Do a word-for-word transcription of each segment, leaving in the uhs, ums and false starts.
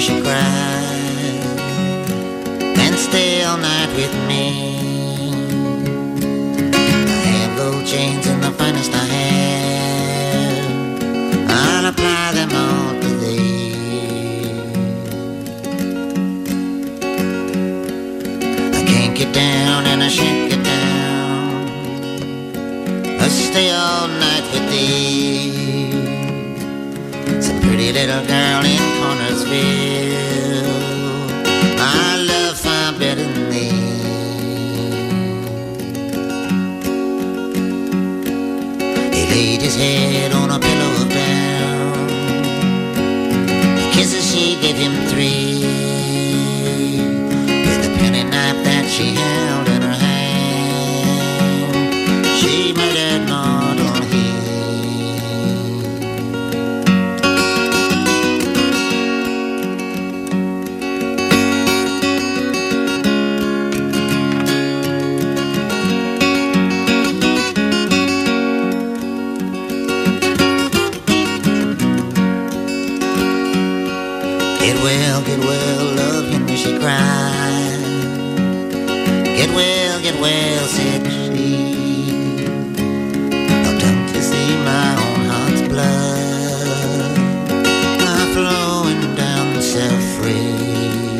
she cried, and stay all night with me. I have gold chains and the finest I have, I'll apply them all to thee. I can't get down and I shan't get down, I'll stay all night with thee. Some pretty little girl in Cornersville, I love far better than thee. He laid his head on a pillow of down, the kisses she gave him three, with the penny knife that she held in her hand, she murdered mortal he. Get well, get well, love Henry, she cried. Get well, get well, said she. Oh, don't you see my own heart's blood are flowing down self free.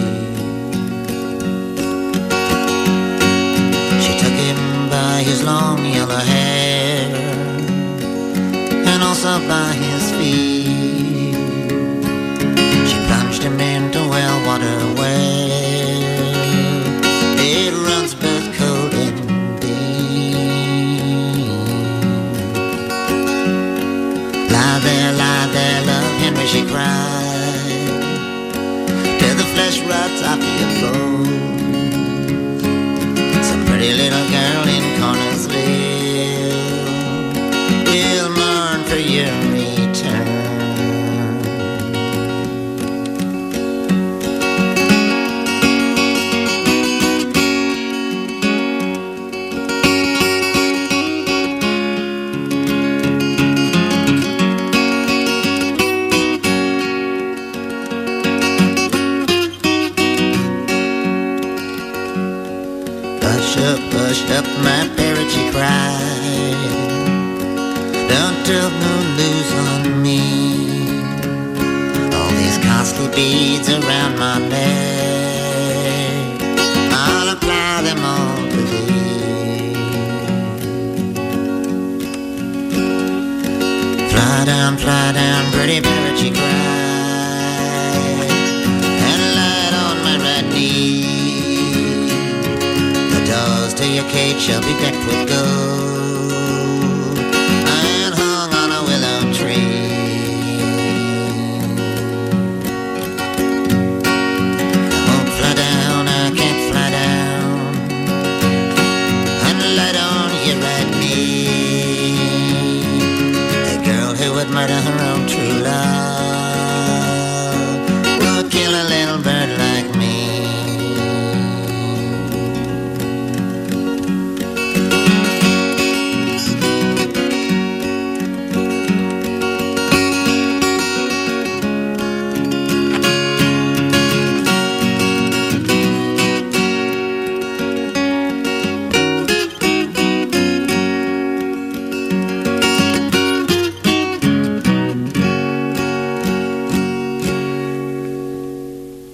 She took him by his long yellow hair and also by his feet. Him into well water where it runs both cold and deep. Lie there, lie there, love Henry, she cried, till the flesh rots off your bones. Some pretty little girl in Cornersville will mourn for your return. Hush up, hush up, my parrot, she cried, don't tell no news on me. All these costly beads around my neck, I'll apply them all to thee. Fly down, fly down, pretty parrot, she cried, and light on my right knee. To your cage shall be decked with gold and hung on a willow tree. I won't fly down, I can't fly down, and light on your right knee. The girl who would murder her own true love